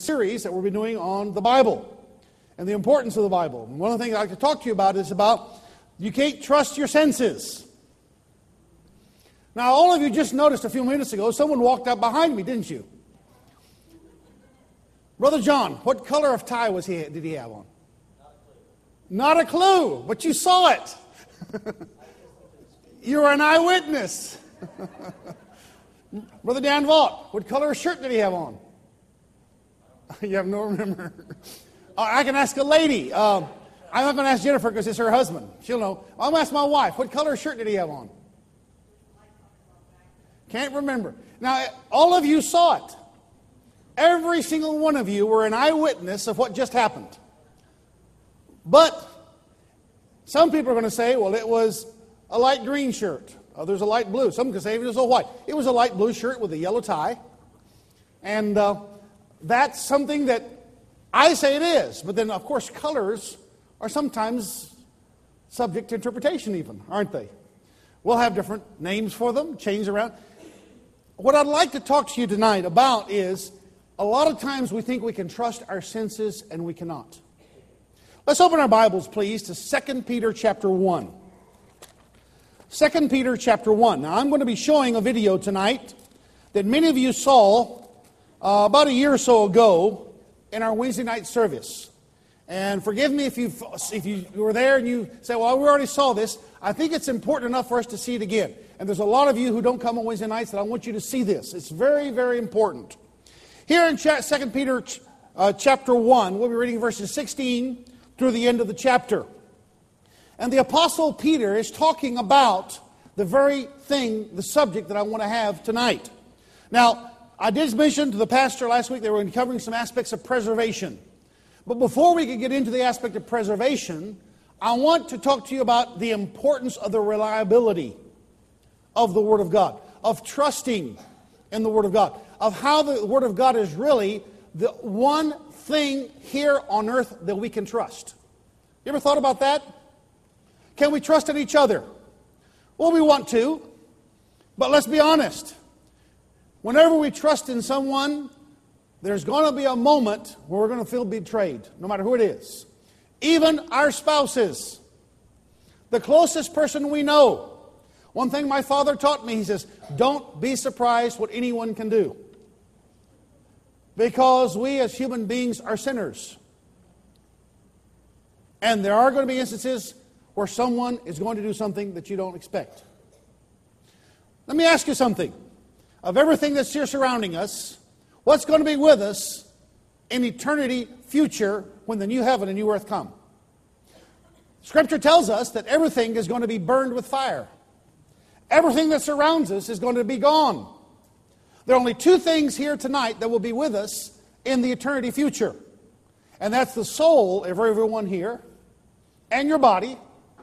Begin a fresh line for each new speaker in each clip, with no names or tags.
series that we'll be doing on the Bible and the importance of the Bible. And one of the things I'd like to talk to you about is about you can't trust your senses. Now, all of you just noticed a few minutes ago, someone walked up behind me, didn't you? Brother John, what color of tie did he have on? Not a clue, but you saw it. You were an eyewitness. Brother Dan Vaught, what color of shirt did he have on? You have no remember. I can ask a lady. I'm not going to ask Jennifer because it's her husband. She'll know. I'm going to ask my wife. What color shirt did he have on? Can't remember. Now, all of you saw it. Every single one of you were an eyewitness of what just happened. But some people are going to say, well, it was a light green shirt. Others a light blue. Some can say it was a white. It was a light blue shirt with a yellow tie. And that's something that I say it is. But then, of course, colors are sometimes subject to interpretation even, aren't they? We'll have different names for them, change around. What I'd like to talk to you tonight about is a lot of times we think we can trust our senses and we cannot. Let's open our Bibles, please, to 2 Peter chapter 1. 2 Peter chapter 1. Now, I'm going to be showing a video tonight that many of you saw about a year or so ago in our Wednesday night service. And forgive me if you were there and you say, well, we already saw this. I think it's important enough for us to see it again. And there's a lot of you who don't come on Wednesday nights that I want you to see this. It's very, very important. Here in 2 Peter chapter 1, we'll be reading verses 16 through the end of the chapter. And the Apostle Peter is talking about the very thing, the subject that I want to have tonight. Now, I did mention to the pastor last week they were covering some aspects of preservation. But before we can get into the aspect of preservation, I want to talk to you about the importance of the reliability of the Word of God, of trusting in the Word of God, of how the Word of God is really the one thing here on earth that we can trust. You ever thought about that? Can we trust in each other? Well, we want to, but let's be honest. Whenever we trust in someone, there's going to be a moment where we're going to feel betrayed, no matter who it is. Even our spouses, the closest person we know. One thing my father taught me, he says, don't be surprised what anyone can do. Because we as human beings are sinners. And there are going to be instances where someone is going to do something that you don't expect. Let me ask you something. Of everything that's here surrounding us, what's going to be with us in eternity future when the new heaven and new earth come? Scripture tells us that everything is going to be burned with fire. Everything that surrounds us is going to be gone. There are only two things here tonight that will be with us in the eternity future. And that's the soul of everyone here and your body.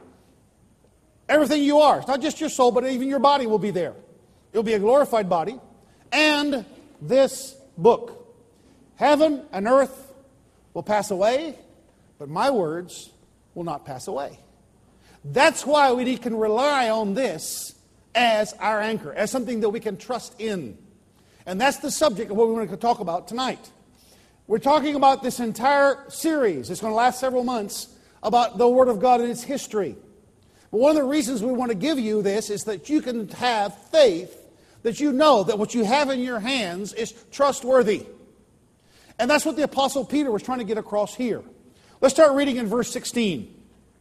Everything you are. It's not just your soul, but even your body will be there. It'll be a glorified body. And this book. Heaven and earth will pass away, but my words will not pass away. That's why we can rely on this as our anchor, as something that we can trust in. And that's the subject of what we want to talk about tonight. We're talking about this entire series. It's going to last several months about the Word of God and its history. But one of the reasons we want to give you this is that you can have faith, that you know that what you have in your hands is trustworthy. And that's what the Apostle Peter was trying to get across here. Let's start reading in verse 16.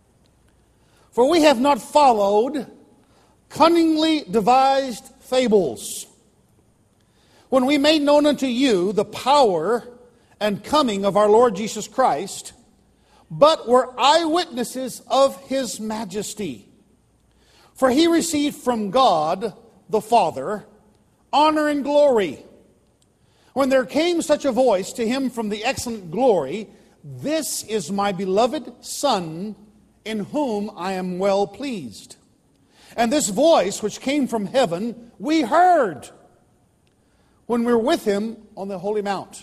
For we have not followed cunningly devised fables, when we made known unto you the power and coming of our Lord Jesus Christ, but were eyewitnesses of His majesty. For He received from God the Father honor and glory, when there came such a voice to Him from the excellent glory, This is my beloved Son, in whom I am well pleased. And this voice which came from heaven we heard when we were with Him on the holy mount.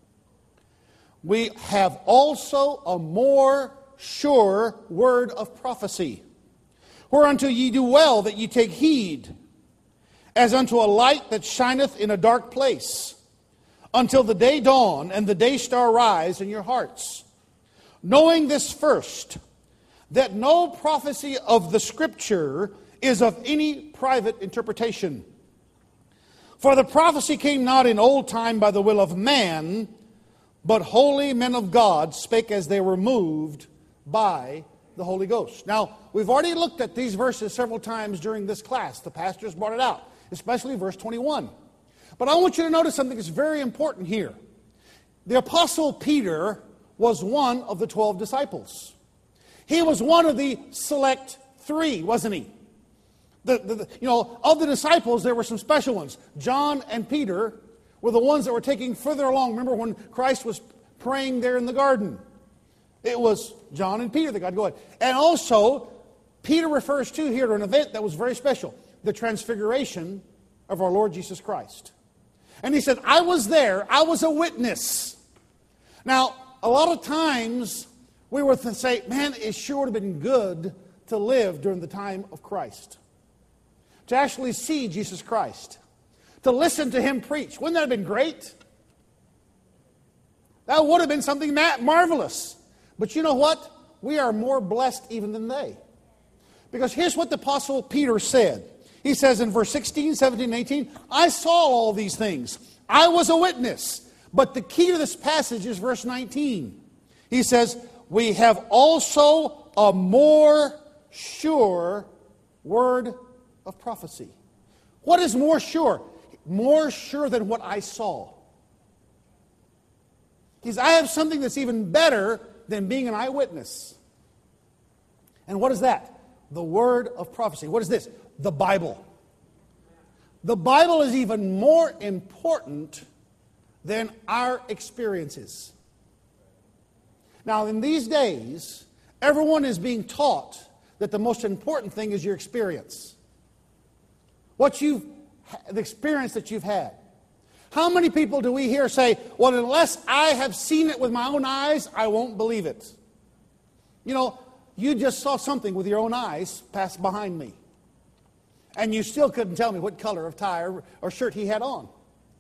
We have also a more sure word of prophecy, whereunto ye do well that ye take heed, as unto a light that shineth in a dark place, until the day dawn and the day star rise in your hearts. Knowing this first, that no prophecy of the Scripture is of any private interpretation. For the prophecy came not in old time by the will of man, but holy men of God spake as they were moved by the Holy Ghost. Now, we've already looked at these verses several times during this class. The pastors brought it out, especially verse 21. But I want you to notice something that's very important here. The Apostle Peter was one of the 12 disciples. He was one of the select three, wasn't he? Of the disciples, there were some special ones. John and Peter were the ones that were taking further along. Remember when Christ was praying there in the garden? It was John and Peter that got going. And also, Peter refers here to an event that was very special, the transfiguration of our Lord Jesus Christ. And he said, I was there, I was a witness. Now, a lot of times we would say, man, it sure would have been good to live during the time of Christ. To actually see Jesus Christ. To listen to Him preach. Wouldn't that have been great? That would have been something marvelous. But you know what? We are more blessed even than they. Because here's what the Apostle Peter said. He says in verse 16, 17, and 18, I saw all these things. I was a witness. But the key to this passage is verse 19. He says, we have also a more sure word of prophecy. What is more sure? More sure than what I saw. He says, I have something that's even better than being an eyewitness. And what is that? The word of prophecy. What is this? The Bible. The Bible is even more important than our experiences. Now, in these days, everyone is being taught that the most important thing is your experience. The experience that you've had. How many people do we hear say, well, unless I have seen it with my own eyes, I won't believe it. You know, you just saw something with your own eyes pass behind me. And you still couldn't tell me what color of tie or shirt he had on.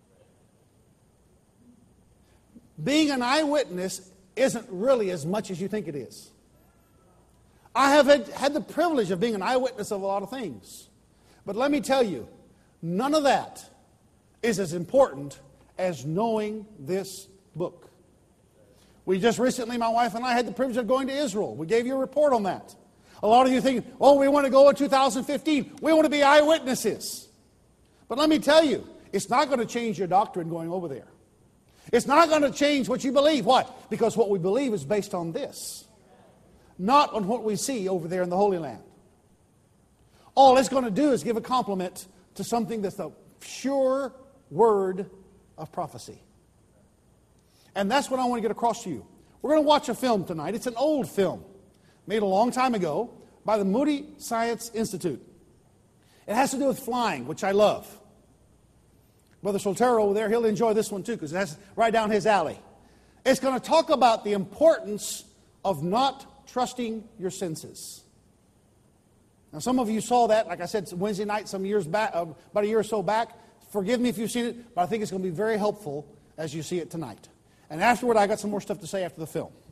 Being an eyewitness isn't really as much as you think it is. I have had the privilege of being an eyewitness of a lot of things. But let me tell you, none of that is as important as knowing this book. We just recently, my wife and I, had the privilege of going to Israel. We gave you a report on that. A lot of you think, oh, we want to go in 2015. We want to be eyewitnesses. But let me tell you, it's not going to change your doctrine going over there. It's not going to change what you believe. Why? Because what we believe is based on this. Not on what we see over there in the Holy Land. All it's going to do is give a compliment to something that's a sure word of prophecy. And that's what I want to get across to you. We're going to watch a film tonight. It's an old film made a long time ago by the Moody Science Institute. It has to do with flying, which I love. Brother Soltero over there, he'll enjoy this one too because that's right down his alley. It's going to talk about the importance of not trusting your senses. Now, some of you saw that, like I said, Wednesday night, some years back, about a year or so back. Forgive me if you've seen it, but I think it's going to be very helpful as you see it tonight. And afterward, I got some more stuff to say after the film.